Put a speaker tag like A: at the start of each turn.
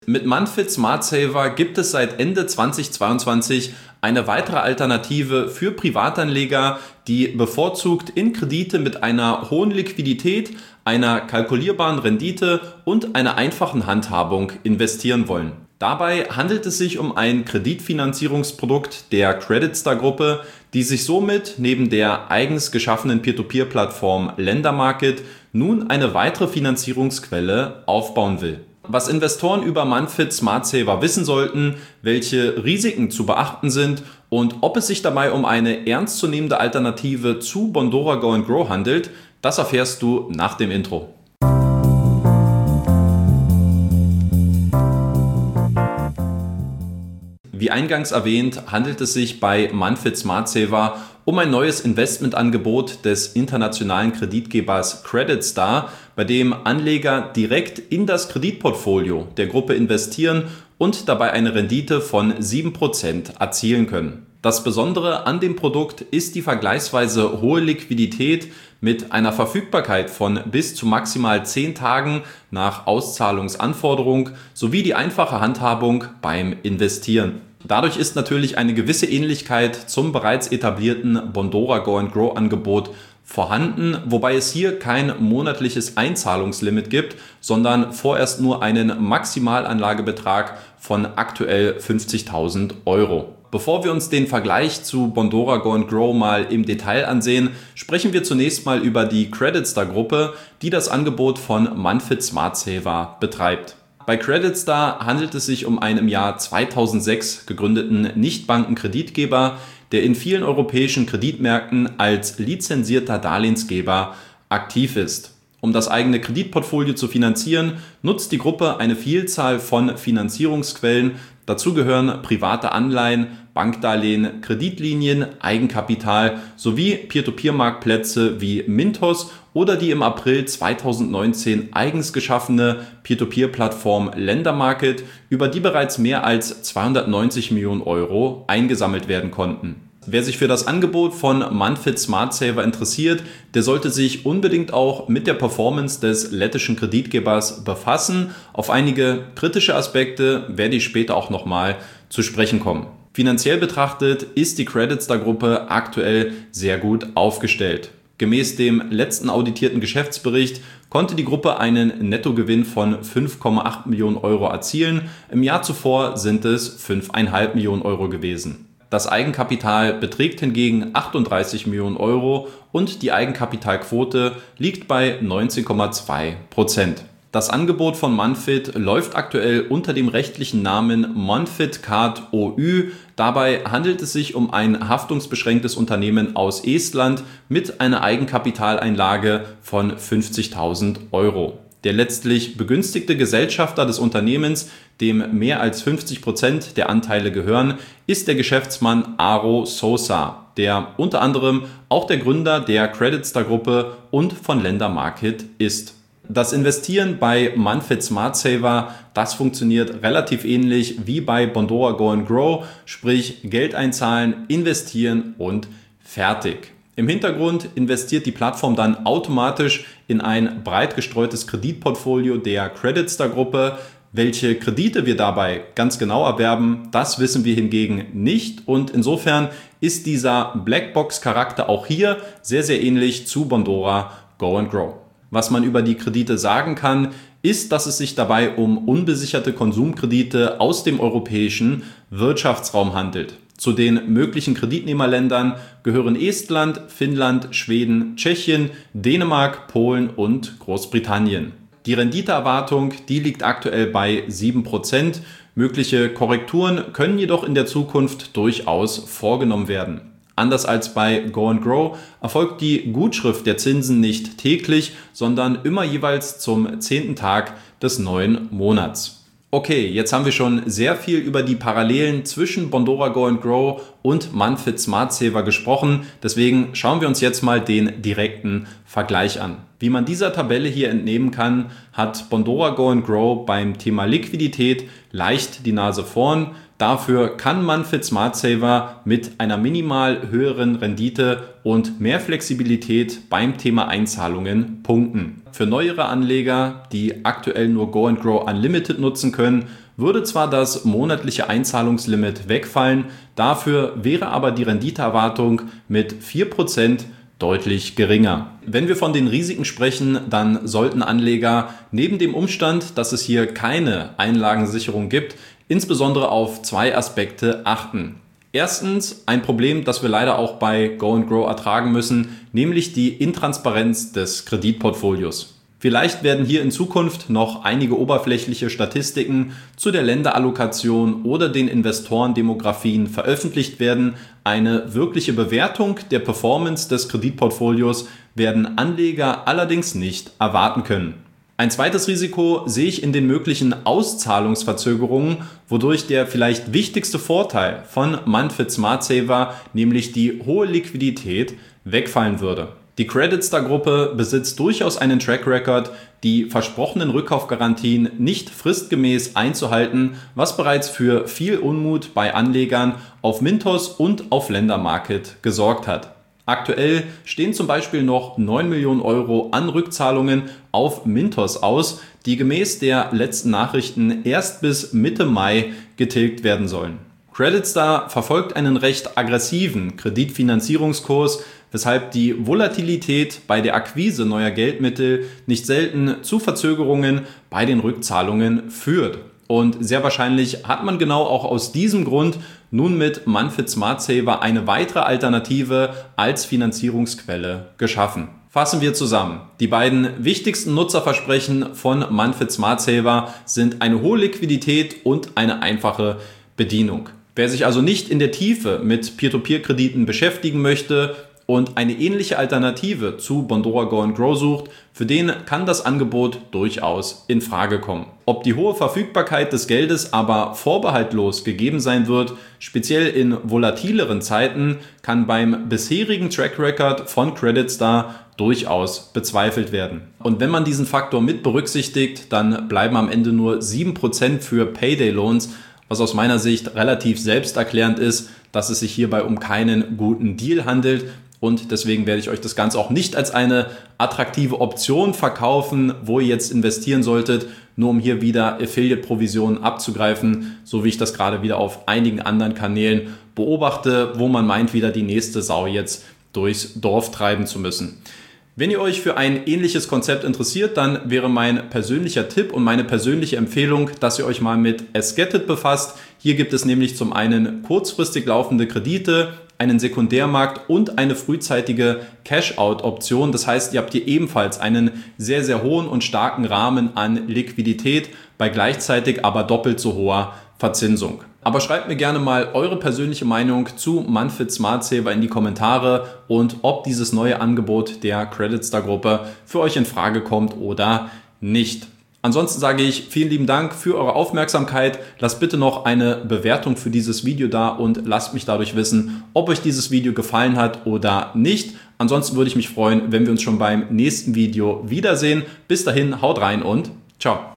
A: Mit Manfit Smart Saver gibt es seit Ende 2022 eine weitere Alternative für Privatanleger, die bevorzugt in Kredite mit einer hohen Liquidität, einer kalkulierbaren Rendite und einer einfachen Handhabung investieren wollen. Dabei handelt es sich um ein Kreditfinanzierungsprodukt der Creditstar-Gruppe, die sich somit neben der eigens geschaffenen Peer-to-Peer-Plattform Lendermarket nun eine weitere Finanzierungsquelle aufbauen will. Was Investoren über Manfit Smart Saver wissen sollten, welche Risiken zu beachten sind und ob es sich dabei um eine ernstzunehmende Alternative zu Bondora Go & Grow handelt, das erfährst du nach dem Intro. Wie eingangs erwähnt, handelt es sich bei Manfit Smart Saver um ein neues Investmentangebot des internationalen Kreditgebers Creditstar, bei dem Anleger direkt in das Kreditportfolio der Gruppe investieren und dabei eine Rendite von 7% erzielen können. Das Besondere an dem Produkt ist die vergleichsweise hohe Liquidität mit einer Verfügbarkeit von bis zu maximal 10 Tagen nach Auszahlungsanforderung sowie die einfache Handhabung beim Investieren. Dadurch ist natürlich eine gewisse Ähnlichkeit zum bereits etablierten Bondora Go & Grow Angebot vorhanden, wobei es hier kein monatliches Einzahlungslimit gibt, sondern vorerst nur einen Maximalanlagebetrag von aktuell 50.000 Euro. Bevor wir uns den Vergleich zu Bondora Go & Grow mal im Detail ansehen, sprechen wir zunächst mal über die Creditstar-Gruppe, die das Angebot von Manfit Smart Saver betreibt. Bei Creditstar handelt es sich um einen im Jahr 2006 gegründeten Nichtbankenkreditgeber, der in vielen europäischen Kreditmärkten als lizenzierter Darlehensgeber aktiv ist. Um das eigene Kreditportfolio zu finanzieren, nutzt die Gruppe eine Vielzahl von Finanzierungsquellen. Dazu gehören private Anleihen, Bankdarlehen, Kreditlinien, Eigenkapital sowie Peer-to-Peer-Marktplätze wie Mintos oder die im April 2019 eigens geschaffene Peer-to-Peer-Plattform Lendermarket, über die bereits mehr als 290 Millionen Euro eingesammelt werden konnten. Wer sich für das Angebot von Manfit Smart Saver interessiert, der sollte sich unbedingt auch mit der Performance des lettischen Kreditgebers befassen. Auf einige kritische Aspekte werde ich später auch nochmal zu sprechen kommen. Finanziell betrachtet ist die Creditstar-Gruppe aktuell sehr gut aufgestellt. Gemäß dem letzten auditierten Geschäftsbericht konnte die Gruppe einen Nettogewinn von 5,8 Millionen Euro erzielen. Im Jahr zuvor sind es 5,5 Millionen Euro gewesen. Das Eigenkapital beträgt hingegen 38 Millionen Euro und die Eigenkapitalquote liegt bei 19,2%. Das Angebot von Manfit läuft aktuell unter dem rechtlichen Namen Manfit Card OÜ. Dabei handelt es sich um ein haftungsbeschränktes Unternehmen aus Estland mit einer Eigenkapitaleinlage von 50.000 Euro. Der letztlich begünstigte Gesellschafter des Unternehmens, dem mehr als 50% der Anteile gehören, ist der Geschäftsmann Aro Sosa, der unter anderem auch der Gründer der Creditstar-Gruppe und von Lendermarket ist. Das Investieren bei Manfit Smart Saver, das funktioniert relativ ähnlich wie bei Bondora Go & Grow, sprich Geld einzahlen, investieren und fertig. Im Hintergrund investiert die Plattform dann automatisch in ein breit gestreutes Kreditportfolio der Creditstar-Gruppe. Welche Kredite wir dabei ganz genau erwerben, das wissen wir hingegen nicht und insofern ist dieser Blackbox-Charakter auch hier sehr, sehr ähnlich zu Bondora Go & Grow. Was man über die Kredite sagen kann, ist, dass es sich dabei um unbesicherte Konsumkredite aus dem europäischen Wirtschaftsraum handelt. Zu den möglichen Kreditnehmerländern gehören Estland, Finnland, Schweden, Tschechien, Dänemark, Polen und Großbritannien. Die Renditeerwartung, die liegt aktuell bei 7%. Mögliche Korrekturen können jedoch in der Zukunft durchaus vorgenommen werden. Anders als bei Go & Grow erfolgt die Gutschrift der Zinsen nicht täglich, sondern immer jeweils zum 10. Tag des neuen Monats. Okay, jetzt haben wir schon sehr viel über die Parallelen zwischen Bondora Go & Grow und Manfit Smart Saver gesprochen. Deswegen schauen wir uns jetzt mal den direkten Vergleich an. Wie man dieser Tabelle hier entnehmen kann, hat Bondora Go & Grow beim Thema Liquidität leicht die Nase vorn. Dafür kann Manfit Smart Saver mit einer minimal höheren Rendite und mehr Flexibilität beim Thema Einzahlungen punkten. Für neuere Anleger, die aktuell nur Go & Grow Unlimited nutzen können, würde zwar das monatliche Einzahlungslimit wegfallen, dafür wäre aber die Renditeerwartung mit 4% deutlich geringer. Wenn wir von den Risiken sprechen, dann sollten Anleger neben dem Umstand, dass es hier keine Einlagensicherung gibt, insbesondere auf zwei Aspekte achten. Erstens ein Problem, das wir leider auch bei Go & Grow ertragen müssen, nämlich die Intransparenz des Kreditportfolios. Vielleicht werden hier in Zukunft noch einige oberflächliche Statistiken zu der Länderallokation oder den Investorendemografien veröffentlicht werden. Eine wirkliche Bewertung der Performance des Kreditportfolios werden Anleger allerdings nicht erwarten können. Ein zweites Risiko sehe ich in den möglichen Auszahlungsverzögerungen, wodurch der vielleicht wichtigste Vorteil von Manfit Smart Saver, nämlich die hohe Liquidität, wegfallen würde. Die Creditstar-Gruppe besitzt durchaus einen Track Record, die versprochenen Rückkaufgarantien nicht fristgemäß einzuhalten, was bereits für viel Unmut bei Anlegern auf Mintos und auf Ländermarket gesorgt hat. Aktuell stehen zum Beispiel noch 9 Millionen Euro an Rückzahlungen auf Mintos aus, die gemäß der letzten Nachrichten erst bis Mitte Mai getilgt werden sollen. Creditstar verfolgt einen recht aggressiven Kreditfinanzierungskurs, weshalb die Volatilität bei der Akquise neuer Geldmittel nicht selten zu Verzögerungen bei den Rückzahlungen führt. Und sehr wahrscheinlich hat man genau auch aus diesem Grund nun mit Manfit Smart Saver eine weitere Alternative als Finanzierungsquelle geschaffen. Fassen wir zusammen. Die beiden wichtigsten Nutzerversprechen von Manfit Smart Saver sind eine hohe Liquidität und eine einfache Bedienung. Wer sich also nicht in der Tiefe mit Peer-to-Peer-Krediten beschäftigen möchte und eine ähnliche Alternative zu Bondora Go & Grow sucht, für den kann das Angebot durchaus in Frage kommen. Ob die hohe Verfügbarkeit des Geldes aber vorbehaltlos gegeben sein wird, speziell in volatileren Zeiten, kann beim bisherigen Track Record von Creditstar durchaus bezweifelt werden. Und wenn man diesen Faktor mit berücksichtigt, dann bleiben am Ende nur 7% für Payday Loans, was aus meiner Sicht relativ selbsterklärend ist, dass es sich hierbei um keinen guten Deal handelt. Und deswegen werde ich euch das Ganze auch nicht als eine attraktive Option verkaufen, wo ihr jetzt investieren solltet, nur um hier wieder Affiliate-Provisionen abzugreifen, so wie ich das gerade wieder auf einigen anderen Kanälen beobachte, wo man meint, wieder die nächste Sau jetzt durchs Dorf treiben zu müssen. Wenn ihr euch für ein ähnliches Konzept interessiert, dann wäre mein persönlicher Tipp und meine persönliche Empfehlung, dass ihr euch mal mit Esgetit befasst. Hier gibt es nämlich zum einen kurzfristig laufende Kredite, einen Sekundärmarkt und eine frühzeitige Cash-Out-Option. Das heißt, ihr habt hier ebenfalls einen sehr, sehr hohen und starken Rahmen an Liquidität bei gleichzeitig aber doppelt so hoher Verzinsung. Aber schreibt mir gerne mal eure persönliche Meinung zu Manfit Smart Saver in die Kommentare und ob dieses neue Angebot der Creditstar-Gruppe für euch in Frage kommt oder nicht. Ansonsten sage ich vielen lieben Dank für eure Aufmerksamkeit. Lasst bitte noch eine Bewertung für dieses Video da und lasst mich dadurch wissen, ob euch dieses Video gefallen hat oder nicht. Ansonsten würde ich mich freuen, wenn wir uns schon beim nächsten Video wiedersehen. Bis dahin, haut rein und ciao.